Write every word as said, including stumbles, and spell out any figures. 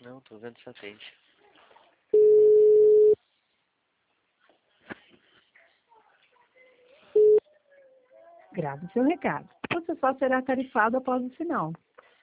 Não, tô vendo se atende. Grave seu recado. Você só será tarifado após o sinal.